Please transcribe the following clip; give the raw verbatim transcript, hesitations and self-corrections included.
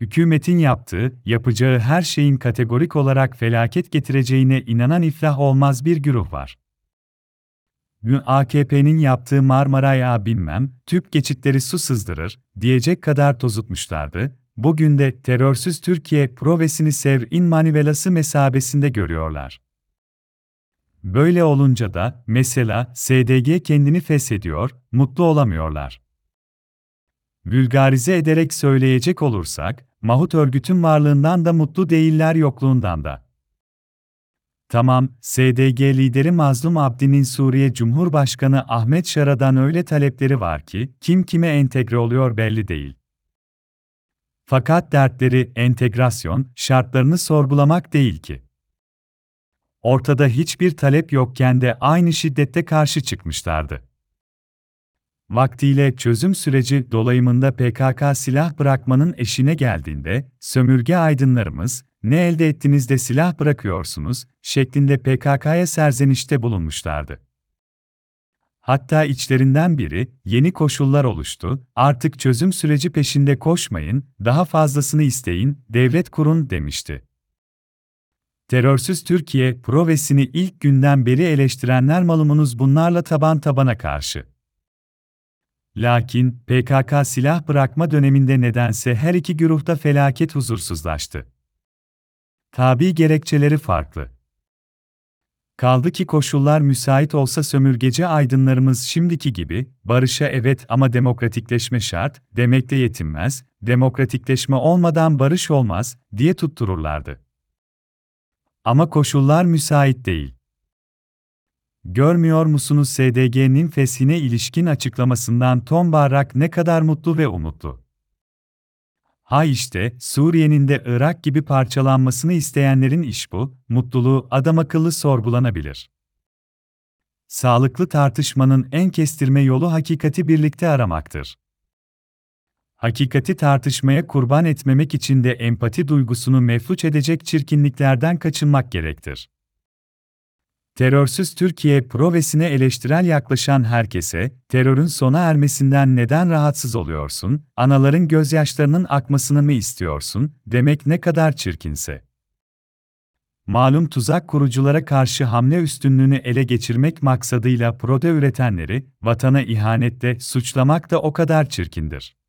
Hükümetin yaptığı, yapacağı her şeyin kategorik olarak felaket getireceğine inanan iflah olmaz bir güruh var. Dün A K P'nin yaptığı Marmaray'a bilmem, tüp geçitleri su sızdırır, diyecek kadar tozutmuşlardı, bugün de terörsüz Türkiye provesini Sevr-in manivelası mesabesinde görüyorlar. Böyle olunca da, mesela, S D G kendini feshediyor, mutlu olamıyorlar. Vulgarize ederek söyleyecek olursak, Mahut örgütün varlığından da mutlu değiller yokluğundan da. Tamam, S D G lideri Mazlum Abdi'nin Suriye Cumhurbaşkanı Ahmet Şara'dan öyle talepleri var ki, kim kime entegre oluyor belli değil. Fakat dertleri, entegrasyon, şartlarını sorgulamak değil ki. Ortada hiçbir talep yokken de aynı şiddette karşı çıkmışlardı. Vaktiyle çözüm süreci dolayımında P K K silah bırakmanın eşine geldiğinde, sömürge aydınlarımız, ne elde ettiniz de silah bırakıyorsunuz, şeklinde P K K'ya serzenişte bulunmuşlardı. Hatta içlerinden biri, yeni koşullar oluştu, artık çözüm süreci peşinde koşmayın, daha fazlasını isteyin, devlet kurun demişti. Terörsüz Türkiye provesini ilk günden beri eleştirenler malumunuz bunlarla taban tabana karşı. Lakin, P K K silah bırakma döneminde nedense her iki güruhta felaket huzursuzlaştı. Tabii gerekçeleri farklı. Kaldı ki koşullar müsait olsa sömürgeci aydınlarımız şimdiki gibi, barışa evet ama demokratikleşme şart, demekle yetinmez, demokratikleşme olmadan barış olmaz, diye tuttururlardı. Ama koşullar müsait değil. Görmüyor musunuz S D G'nin feshine ilişkin açıklamasından Tom Barrak ne kadar mutlu ve umutlu? Ha işte, Suriye'nin de Irak gibi parçalanmasını isteyenlerin iş bu, mutluluğu adamakıllı sorgulanabilir. Sağlıklı tartışmanın en kestirme yolu hakikati birlikte aramaktır. Hakikati tartışmaya kurban etmemek için de empati duygusunu mefluç edecek çirkinliklerden kaçınmak gerektir. Terörsüz Türkiye provesine eleştirel yaklaşan herkese, terörün sona ermesinden neden rahatsız oluyorsun, anaların gözyaşlarının akmasını mı istiyorsun, demek ne kadar çirkinse. Malum tuzak kuruculara karşı hamle üstünlüğünü ele geçirmek maksadıyla prode üretenleri, vatana ihanette suçlamak da o kadar çirkindir.